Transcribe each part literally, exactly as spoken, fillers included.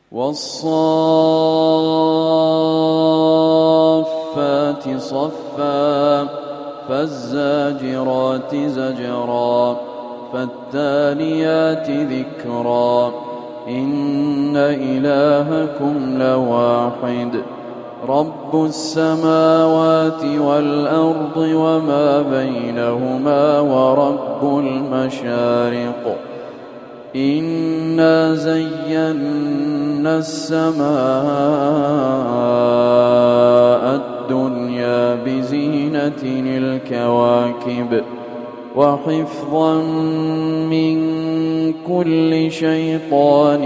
والصافات صفا فالزاجرات زجرا فالتاليات ذكرا إن إلهكم لواحد رب السماوات والأرض وما بينهما ورب المشارق إنا زينا السماء الدنيا بزينة الكواكب وحفظا من كل شيطان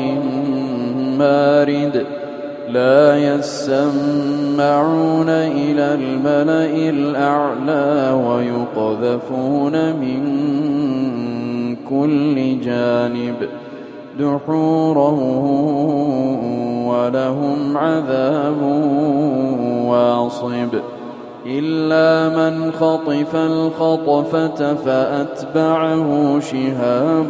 مارد لا يسمعون إلى الملأ الأعلى ويقذفون من كل جانب دحورا ولهم عذاب واصب إلا من خطف الخطفة فأتبعه شهاب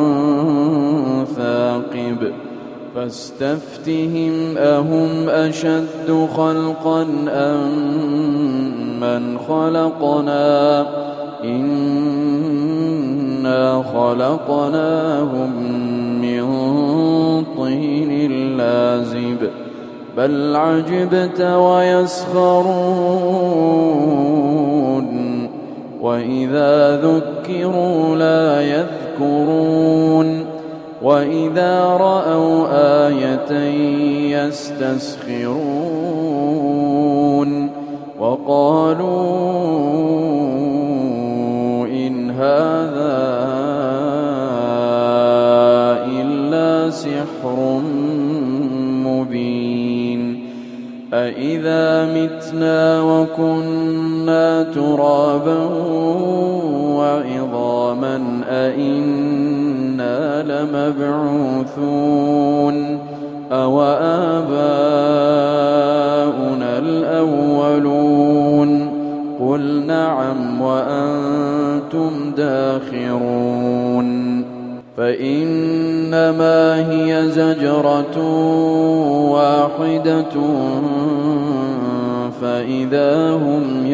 ثاقب فاستفتهم أهم أشد خلقا أم من خلقنا إنا خلقناهم من طين لازب بل عجبت ويسخرون وإذا ذكروا لا يذكرون وإذا رأوا آية يستسخرون وقالوا إن هذا إلا سحر مبين أإذا متنا وكنا ترابا وعظاما أإنا لمبعوثون أو آباؤنا الأولون قل نعم وأنتم داخرون فإنما هي زجرة واحدة فإذا هم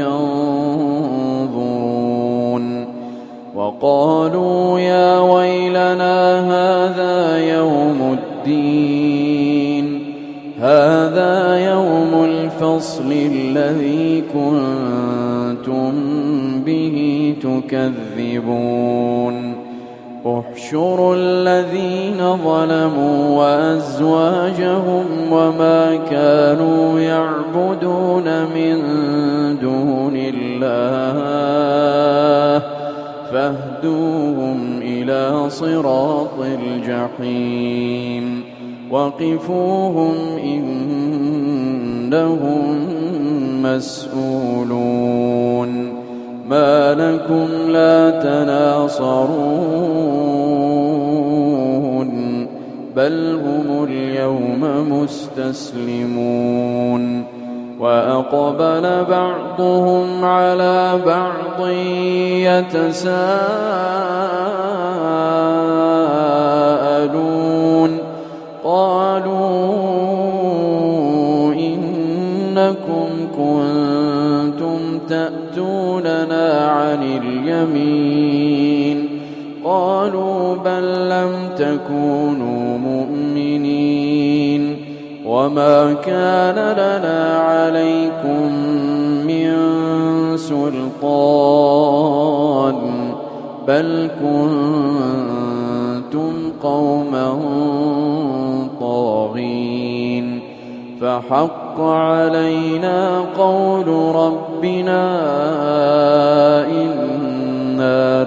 ينظرون وقالوا يا ويلنا هذا يوم الدين هذا يوم الفصل الذي كنتم به تكذبون احشروا الذين ظلموا وأزواجهم وما كانوا يعبدون من دون الله فاهدوهم إلى صراط الجحيم وقفوهم إنهم مسؤولون ما لكم لا تناصرون بل هم اليوم مستسلمون وأقبل بعضهم على بعض يتساءلون قالوا إنكم كنتم تأتوننا عن اليمين قالوا بل لم تكونوا مؤمنين وما كان لنا عليكم من سلطان بل كنتم قوما طاغين فحق علينا قول ربنا إنا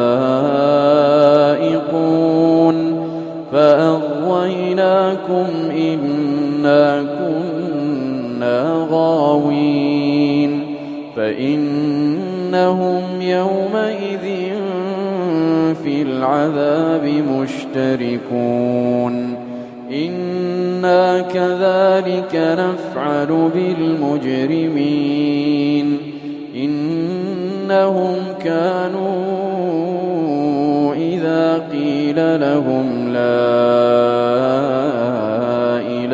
لذائقون فأغويناكم إنا كنا غاوين فإنهم يومئذ في العذاب مشتركون إنا كذلك نفعل بالمجرمين إنهم كانوا إذا قيل لهم لا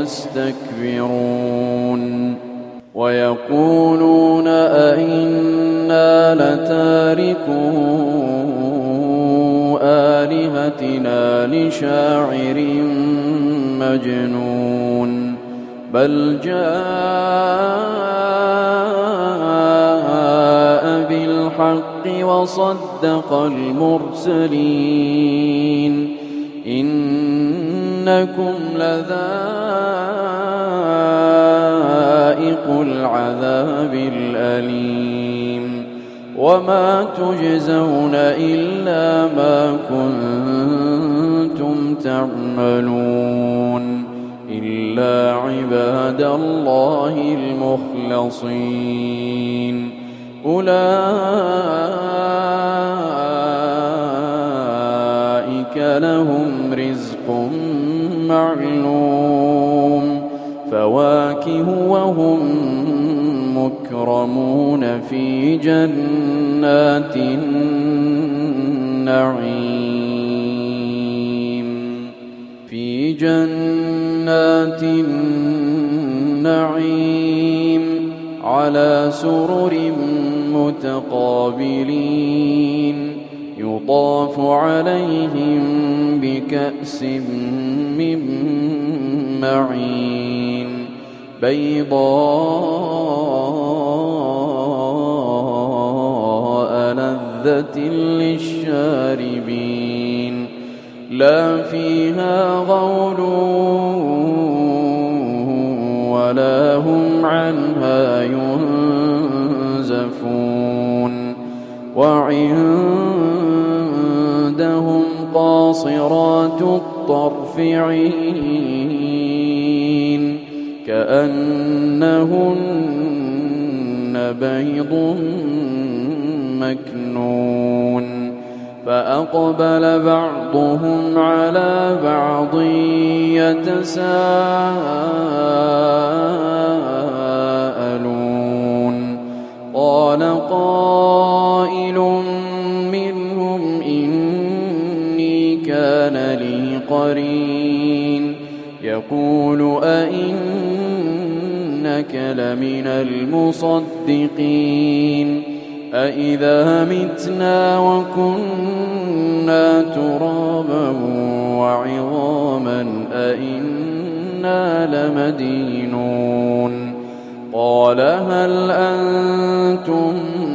يستكبرون ويقولون أئنا لتاركو آلهتنا لشاعر مجنون بل جاء بالحق وصدق المرسلين إنكم لذائق العذاب الأليم وما تجزون إلا ما كنتم تعملون إلا عباد الله المخلصين أولئك لهم رزق معلوم فواكه وهم مكرمون في جنات النعيم في جنات النعيم على سرر متقابلين يطاف عليهم بكأس من معين بيضاء لذة للشاربين لا فيها غول ولا هم عنها ينزفون وعندهم قاصرات الطرف عين كأنهن بيض مكنون فأقبل بعضهم على بعض يتساءلون قال قائل منهم إني كان لي قرين يقول أئنك لمن المصدقين أإذا متنا وكنا ترابا وعظاما أئنا لمدينون قال هل أنتم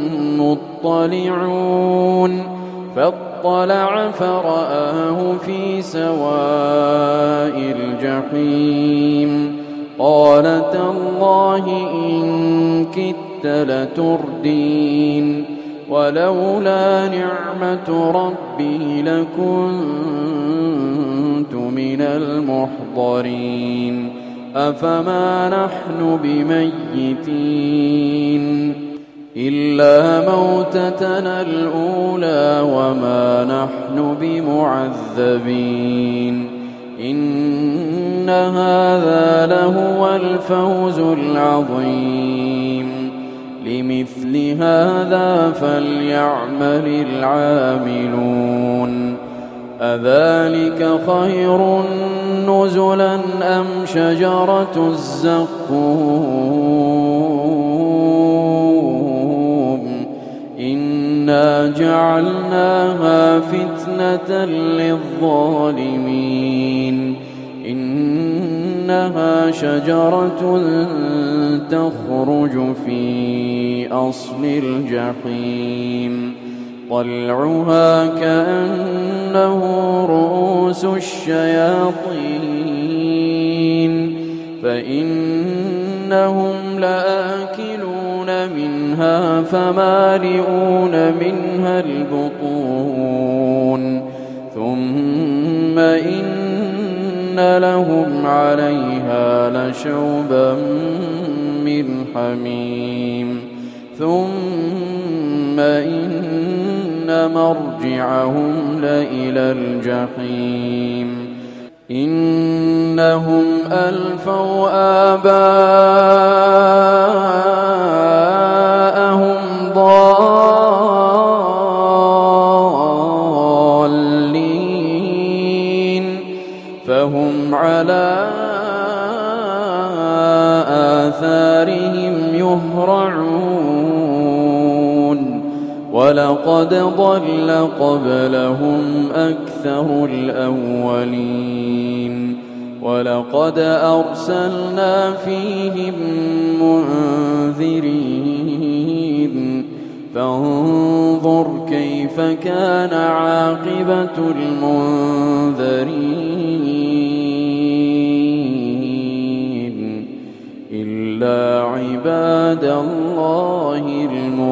مطلعون فاطلع فرآه في سواء الجحيم قال تالله إن كدت لتردين ولولا نعمة ربي لكنت من المحضرين أفما نحن بميتين إلا موتتنا الأولى وما نحن بمعذبين إن هذا لهو الفوز العظيم لمثل هذا فليعمل العاملون أذلك خير نزلا أم شجرة الزقوم إنا جعلناها فتنة للظالمين إنها شجرة تخرج في أصل الجحيم طلعها كأنه رؤوس الشياطين فإنهم لآكلون منها فمالئون منها البطون ثم إن لهم عليها لشوبا من حميم ثم إن مرجعهم لإلى الجحيم إنهم ألفوا آباءهم ضالين فهم على آثارهم يهرعون ولقد ضل قبلهم أكثر الأولين ولقد أرسلنا فيهم منذرين فانظر كيف كان عاقبة المنذرين إلا عباد الله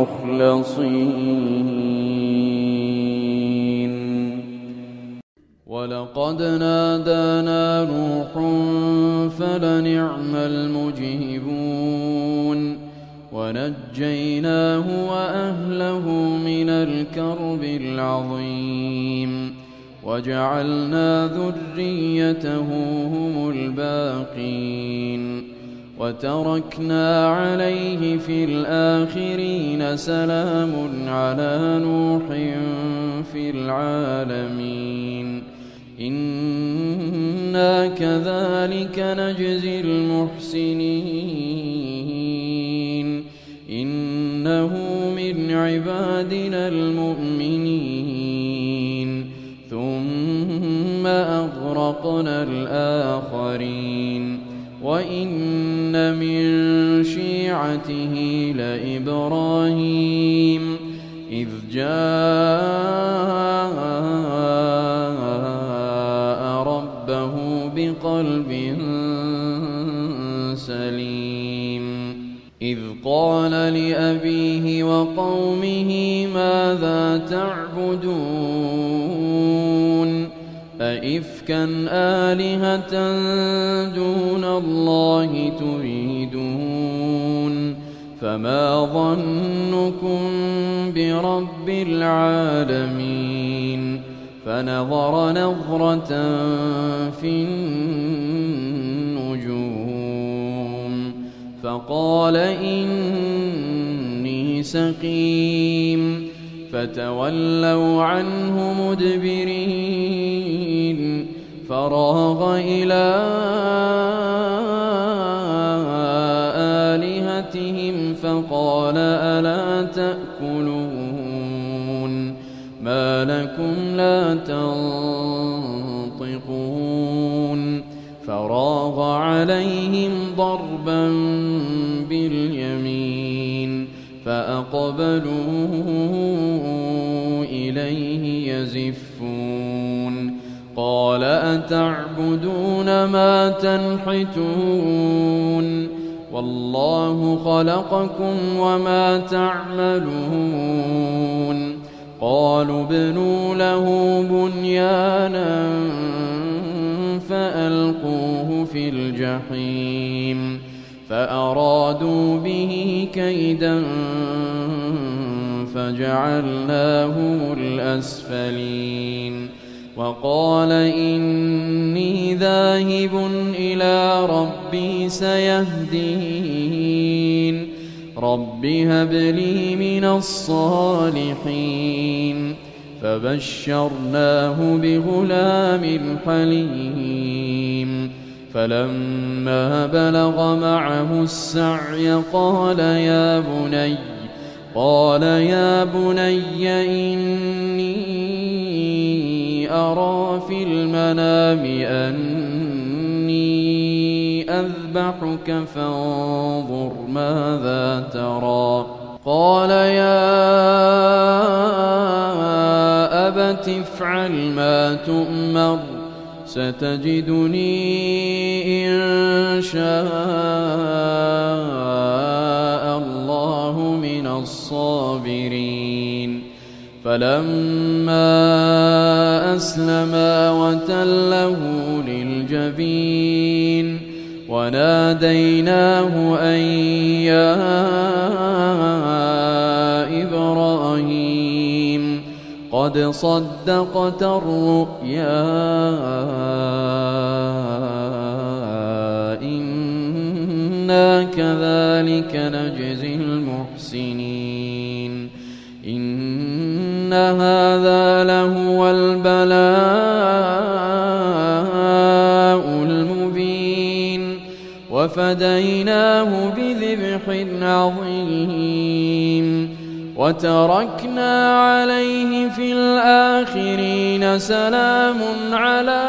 المخلصين. ولقد نادانا نوح فلنعم المجيبون ونجيناه وأهله من الكرب العظيم وجعلنا ذريته هم الباقين وتركنا عليه في الآخرين سلام على نوح في العالمين إنا كذلك نجزي المحسنين إنه من عبادنا المؤمنين ثم أغرقنا الآخرين وإن من شيعته لإبراهيم إذ جاء ربه بقلب سليم إذ قال لأبيه وقومه ماذا تعبدون أئفكا آلهة دون الله تريدون فما ظنكم برب العالمين فنظر نظرة في النجوم فقال إني سقيم فتولوا عنه مدبرين فراغ إلى آلهتهم فقال ألا تأكلون ما لكم لا تنطقون فراغ عليهم ضربا باليمين فأقبلوا إليه يزفون قال أتعبدون ما تنحتون والله خلقكم وما تعملون قالوا ابنوا له بنيانا فألقوه في الجحيم فأرادوا به كيدا فجعلناهم الأسفلين وقال إني ذاهب إلى ربي سيهدين رب هب لي من الصالحين فبشرناه بغلام حليم فلما بلغ معه السعي قال يا بني قال يا بني إني أرى في المنام أني أذبحك فانظر ماذا ترى قال يا أبت افعل ما تؤمر ستجدني إن شاء الله من الصابرين فلما أسلما وتله للجبين وناديناه أن يا إبراهيم قد صدقت الرؤيا إنا كذلك نجزي المحسنين إن هذا لهو البلاء المبين وفديناه بذبح عظيم وتركنا عليه في الآخرين سلام على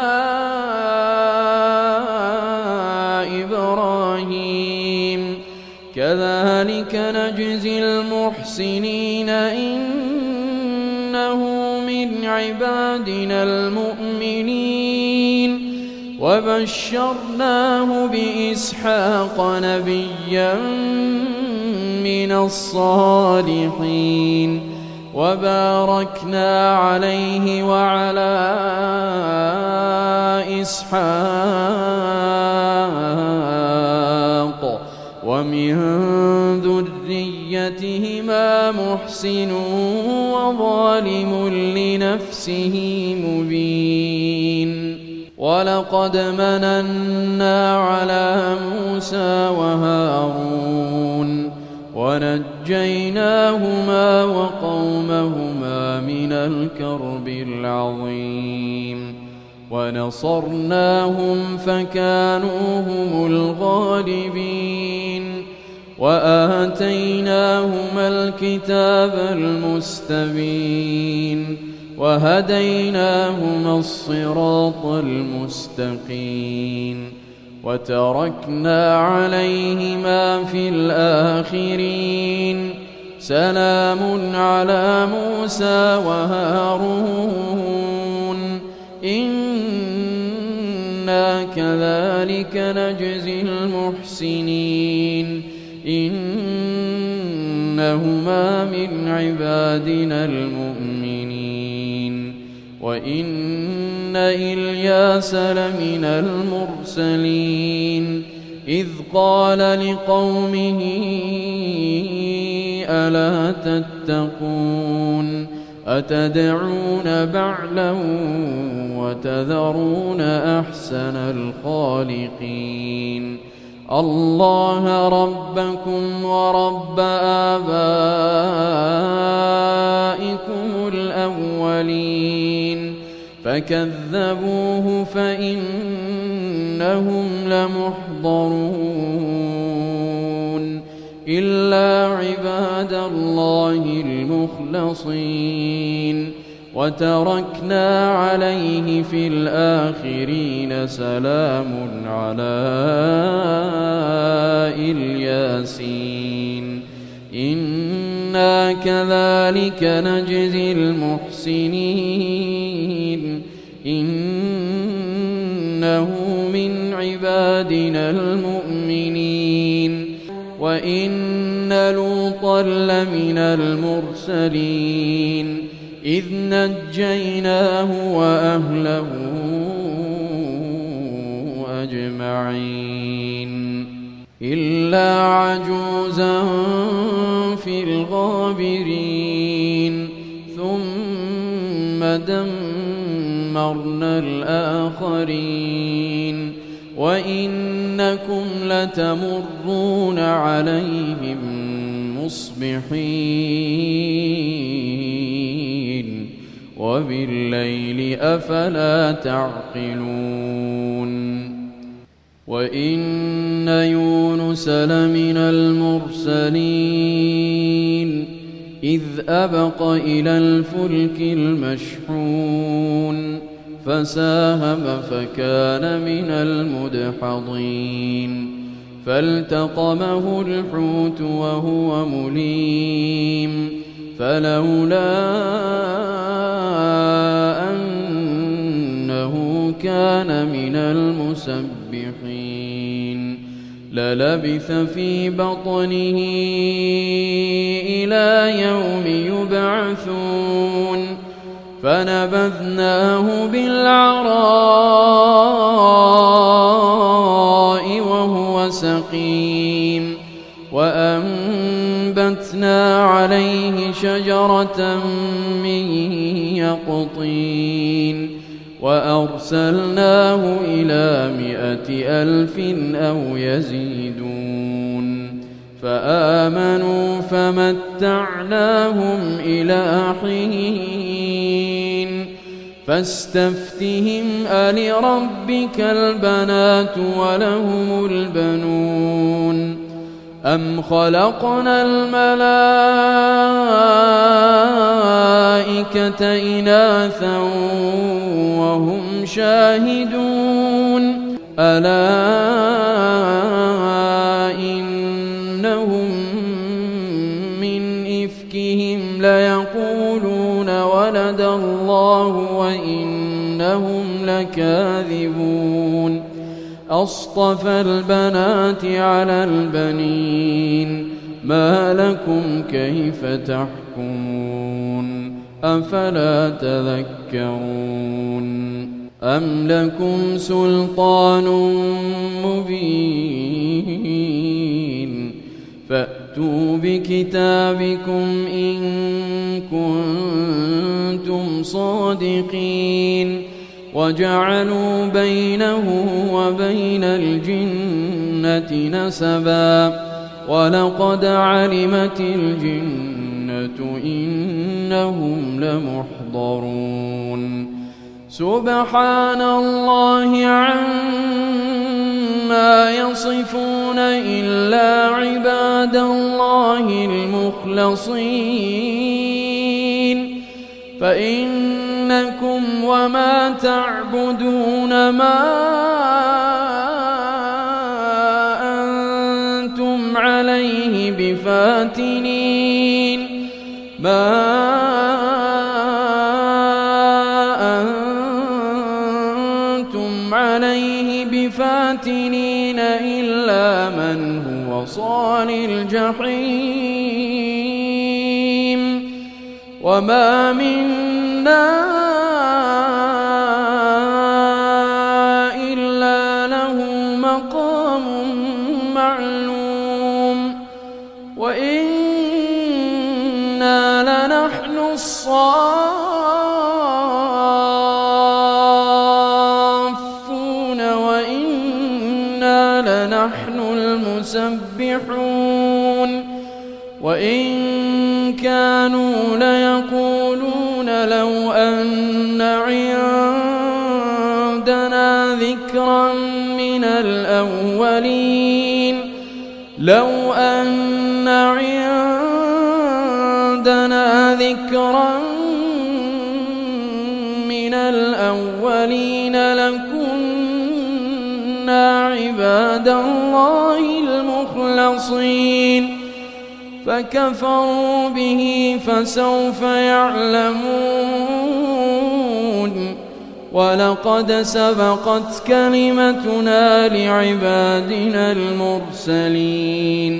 إبراهيم كذلك نجزي المحسنين إنه من عبادنا المؤمنين وبشرناه بإسحاق نبيا من الصالحين وباركنا عليه وعلى إسحاق ومن ذريتهما محسن وظالم لنفسه مبين ولقد مننا على موسى وهارون ونجيناهما وقومهما من الكرب العظيم ونصرناهم فكانوا هم الغالبين وآتيناهما الكتاب المستبين وهديناهما الصراط المستقيم وتركنا عليهما في الآخرين سلام على موسى وهارون إنا كذلك نجزي المحسنين إنهما من عبادنا المؤمنين وإن إلياس لمن المرسلين إذ قال لقومه ألا تتقون أتدعون بعلا وتذرون أحسن الخالقين الله ربكم ورب آبائكم الأولين فكذبوه فإنهم لمحضرون إلا عباد الله المخلصين وتركنا عليه في الآخرين سلام على الياسين إنا كذلك نجزي المحسنين إنه من عبادنا المؤمنين وإن لوطا لمن المرسلين إذ نجيناه وأهله أجمعين إلا عجوزا في الغابرين ثم دمرنا الآخرين وإنكم لتمرون عليهم مصبحين وبالليل أفلا تعقلون وإن يونس لمن المرسلين إذ أبق إلى الفلك المشحون فساهم فكان من المدحضين فالتقمه الحوت وهو مليم فلولا أنه كان من المسبحين للبث في بطنه إلى يوم يبعثون فنبذناه بالعراء وهو سقيم وأنبتنا عليه شجرة من يقطين وأرسلناه إلى مائة ألف أو يزيدون فآمنوا فمتعناهم إلى حين فاستفتهم ألربك البنات ولهم البنون أم خلقنا الملائكة إناثا وهم شاهدون ألا إنهم من إفكهم ليقولون ولد الله وإنهم لكاذبون أصطفى البنات على البنين ما لكم كيف تحكمون أفلا تذكرون أم لكم سلطان مبين فأتوا بكتابكم إن كنتم صادقين وجعلوا بينه وبين الجنة نسبا ولقد علمت الجنة إنهم لمحضرون سبحان الله عما يصفون إلا عباد الله المخلصين فإنكم وما تعبدون ما أنتم عليه بفاتنين ما أنتم عليه بفاتنين إلا من هو صال الجحيم وما منا إلا له مقام معلوم وإنا لنحن الصافون وإنا لنحن المسبحون وإن كانوا ليقولون لو أن عندنا ذكرا من الأولين لو أن عندنا ذكرا من الأولين لكنا عباد الله المخلصين فكفروا به فسوف يعلمون ولقد سبقت كلمتنا لعبادنا المرسلين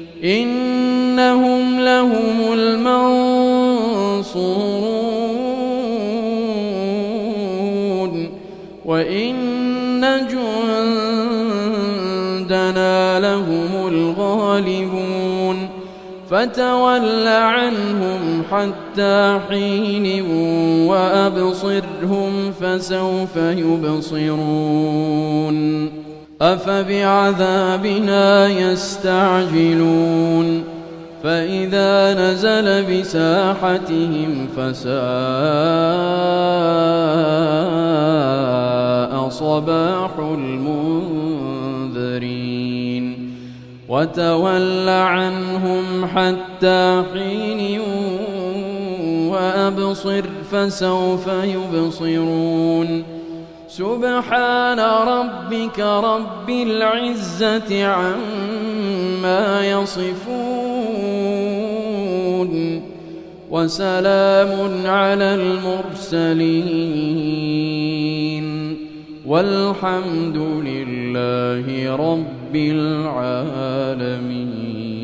إنهم لهم المنصورون وإن جندنا لهم الغالبون فتول عنهم حتى حين وأبصرهم فسوف يبصرون أفبعذابنا يستعجلون فإذا نزل بساحتهم فساء صباح المنذرين وتول عنهم حتى حين وأبصر فسوف يبصرون سبحان ربك رب العزة عما يصفون وسلام على المرسلين والحمد لله رب العالمين.